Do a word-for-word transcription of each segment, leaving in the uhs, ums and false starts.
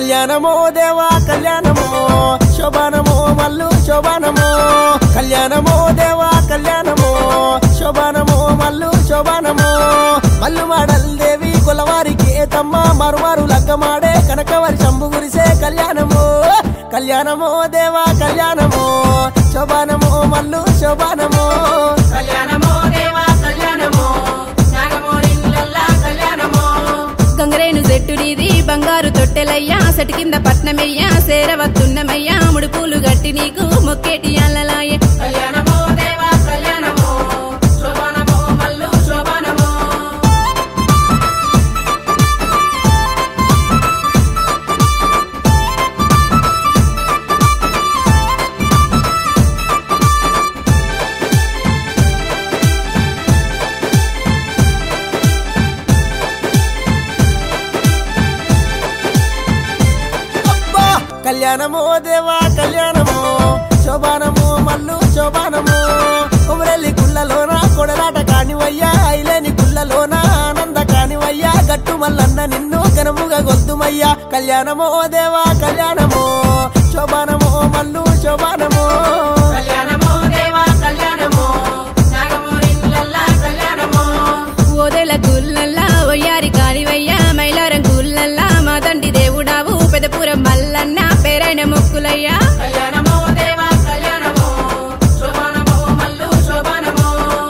కళ్యాణమో దేవా కళ్యాణమో శోభానమో మల్లు శోభానమో కళ్యాణమో దేవా కళ్యాణమో శోభానమో మల్లు శోభానమో మల్లు మాడల్ దేవి కొలవారికి తమ్మ మరుమారు లగ్గమాడే కనకవరి శంభు గురిసే కళ్యాణమో కళ్యాణమో దేవా కళ్యాణమో శోభానమో మల్లు శోభానమో కళ్యాణమో దేవా కళ్యాణమో నాగమోరిల్లల్లా కళ్యాణమో గంగరేను చెట్టు నీది బంగారు తొట్టెలయ్యా సెటి కింద పట్నమయ్యా సేరవత్తున్నమయ్యా ముడుపులు గట్టి నీకు మొక్కేటి అల్లలాయే కళ్యాణమో దేవా కళ్యాణమో శోభానమో మల్లు శోభానమో కళ్యాణమో దేవా కళ్యాణమో శోభానమో మల్లు శోభానమో కుమరెల్లి గుళ్ళలోన కొడలాట కానివయ్యా ఐలేని గుళ్ళలోన ఆనంద కానివయ్యా గట్టు మల్లన్న నిన్ను ఘనముగా గొద్దుమయ్యా కళ్యాణమో దేవా కళ్యాణమో శోభానమో మల్లు శోభానమో కళ్యాణమో దేవా కళ్యాణమో నాగమోరిల్లల్లా కళ్యాణమో ఓదెల గుల్లల్లా ఒయ్యారి కానివయ్యా మైలారం గుల్లల్లా మా తండ్రి దేవుడావు పెదపురం మల్లన్న పేరైన మొక్కులయ్యా కళ్యాణమో దేవా కళ్యాణమో శోభానమో మల్లు శోభానమో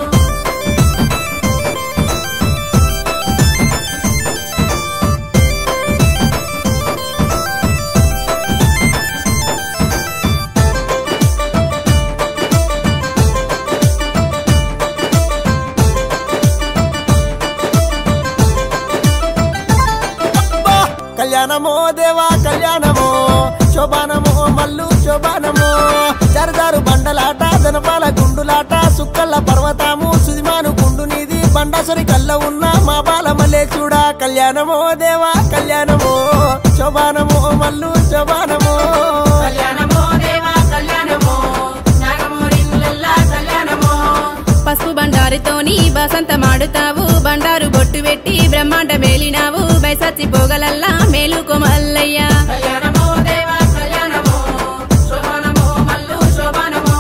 కళ్యాణమో దేవా కళ్యాణమో శోభానమో మల్లు శోభానమో జరదారు బండలాట జనపాల గుండులాట సుక్కల్ల పర్వతాము సుదిమాను గుండు నీది బండాసురి కళ్ళ ఉన్న మా బాలమలే చూడా కళ్యాణమో దేవా కళ్యాణమో శోభానమో మల్లు శోభానమో కళ్యాణమో దేవా కళ్యాణమో నాగమోరిల్లల్లా కళ్యాణమో పసుపు బండారుతోని బసంత మాడుతావు బండారు బొట్టు పెట్టి బ్రహ్మాండ మేలినావు బైసచ్చి పోగలల్లా మేలుకో మల్లయ్యా కళ్యాణమో దేవా కళ్యాణమో శోభానమో మల్లు శోభానమో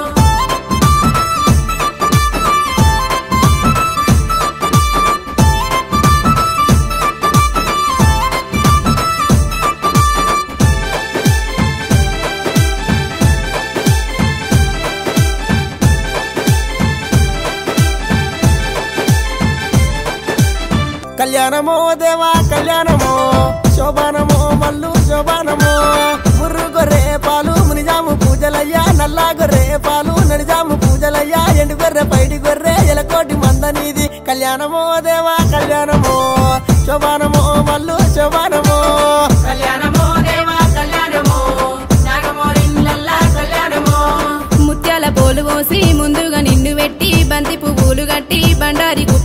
కళ్యాణమో దేవా కళ్యాణమో శోభానమో మల్లు శోభానమో ముర్రు గొర్రె పాలు మునిజాము పూజలయ్యా నల్లా గొర్రె పాలు నడిజాము పూజలయ్యా ఎండు గొర్రె పైడి గొర్రె ఎలకోటి మందనీది కళ్యాణమో దేవా కళ్యాణమో శోభానమో మల్లు శోభానమో కళ్యాణమో దేవా కళ్యాణమో నాగమోరిల్లల్లా కళ్యాణమో ముత్యాల పోలు పోసి ముందుగా నిన్ను పెట్టి బంతి పువ్వులు గట్టి బండారి